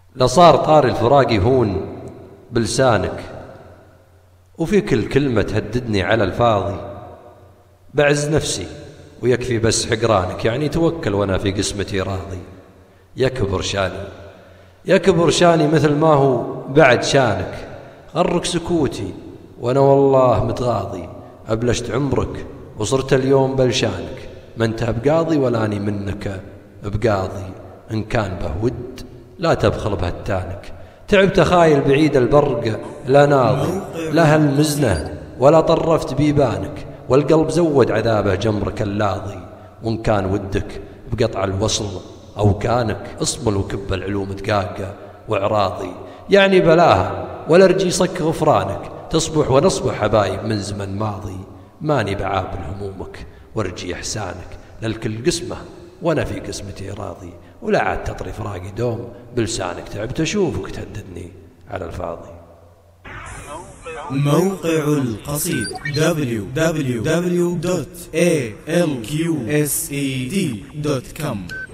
لصار طار الفراق يهون بلسانك، وفي كل كلمة تهددني على الفاضي. بعز نفسي ويكفي بس حقرانك، يعني توكل وانا في قسمتي راضي. يكبر شاني مثل ما هو بعد شانك، غرك سكوتي وانا والله متغاضي. أبلشت عمرك وصرت اليوم بلشانك، ما انت بقاضي ولاني منك بقاضي. إن كان به ود لا تبخل بهتانك، تعبت خايل بعيد البرق لا ناضي. لا هالمزنة ولا طرفت بيبانك، والقلب زود عذابه جمرك اللاضي. وإن كان ودك بقطع الوصل أو كانك، اصمل وكب العلوم دقاقة وعراضي. يعني بلاها ولا ارجي صك غفرانك، تصبح ونصبح حبايب من زمن ماضي. ماني بعابل همومك وارجي إحسانك، للكل قسمة وانا في قسمتي راضي. ولا عاد تطري فراقي دوم بلسانك، تعبت اشوفك تهددني على الفاضي. موقع القصيد www.alqsed.com